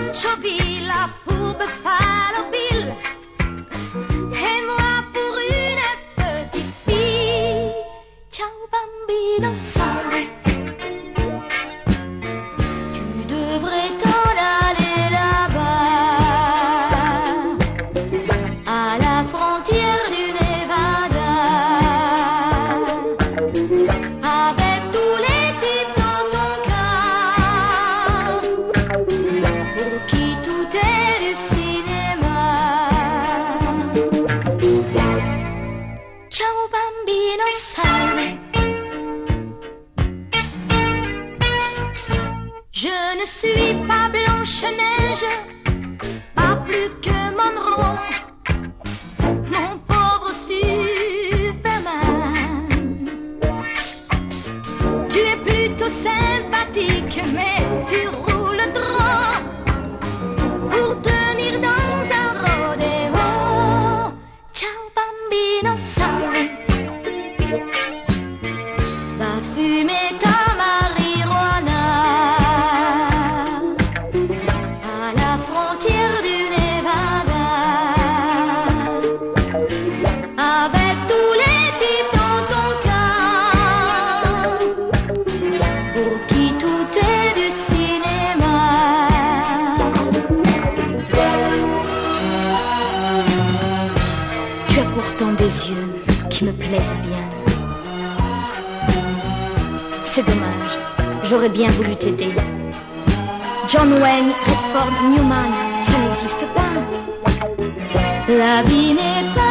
Pancho Villa pour Buffalo Bill et moi pour une petite fille. Ciao bambino, sorry. Tu devrais t'en aller là-bas, à la frontière du Nevada, avec tous les types dans ton cas, pour qui tout est du cinéma. Ciao bambino, sorry. Je ne suis pas Blanche-Neige, pas plus que Monroe, mon pauvre Superman. Tu es plutôt sympathique, mais tu roules droit pour tenir dans un rodéo. Ciao bambino, sorry. Va fumer ta marijuana à la frontière du Nevada, avec tous les types dans ton cas, pour qui tout est du cinéma. Tu as pourtant des yeux qui me plaisent bien. C'est dommage, j'aurais bien voulu t'aider. John Wayne, Redford, Newman, ça n'existe pas. La vie n'est pas